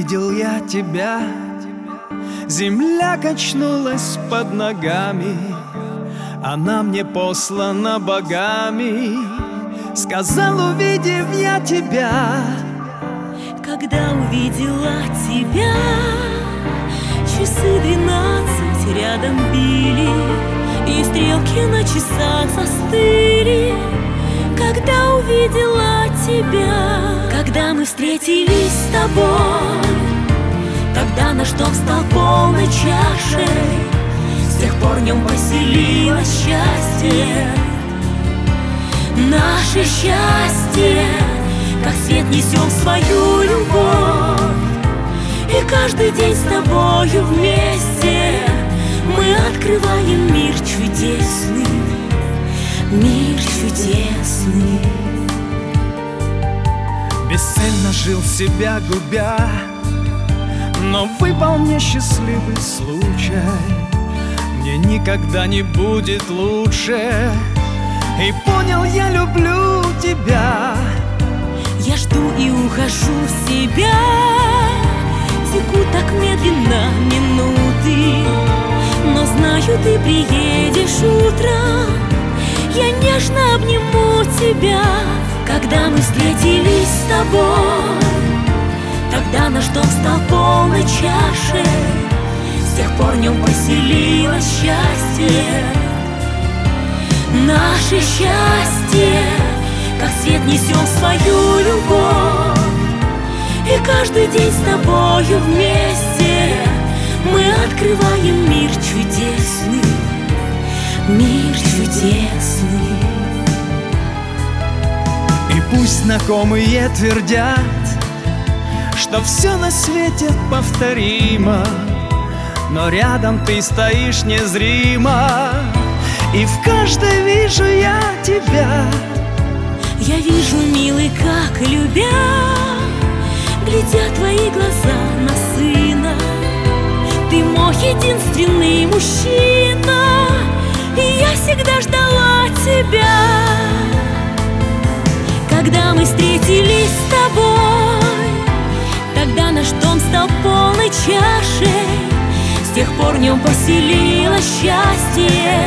увидел я тебя, земля качнулась под ногами. Она мне послана богами. Сказал, увидев я тебя. Когда увидела тебя, часы 12 рядом били, и стрелки на часах застыли. Когда увидела тебя, когда мы встретились с тобой, тогда наш дом стал полной чашей. С тех пор в нем поселилось счастье. Наше счастье, как свет несем свою любовь. И каждый день с тобою вместе мы открываем мир чудесный, мир чудесный. Бесцельно жил себя губя, но выпал мне счастливый случай. Мне никогда не будет лучше, и понял, я люблю тебя. Я жду и ухожу в себя, текут так медленно минуты, но знаю, ты приедешь утром. Я нежно обниму тебя. Когда мы встретились с тобой, тогда наш дом стал полной чашей. С тех пор в нем поселилось счастье. Наше счастье, как свет несем свою любовь. И каждый день с тобою вместе мы открываем мир чудесный, мир чудесный. И пусть знакомые твердят, что все на свете повторимо, но рядом ты стоишь незримо, и в каждой вижу я тебя. Я вижу, милый, как любя, глядят твои глаза на сына. Ты мой единственный мужчина, и я всегда ждала тебя. Когда мы встретились с тобой, тогда наш дом стал полной чашей. С тех пор в нем поселилось счастье.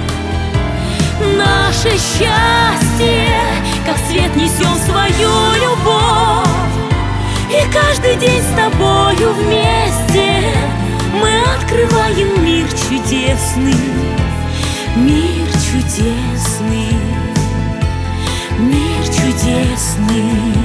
Наше счастье, как свет несем свою любовь. И каждый день с тобою вместе мы открываем мир чудесный, мир чудесный, мир чудесный.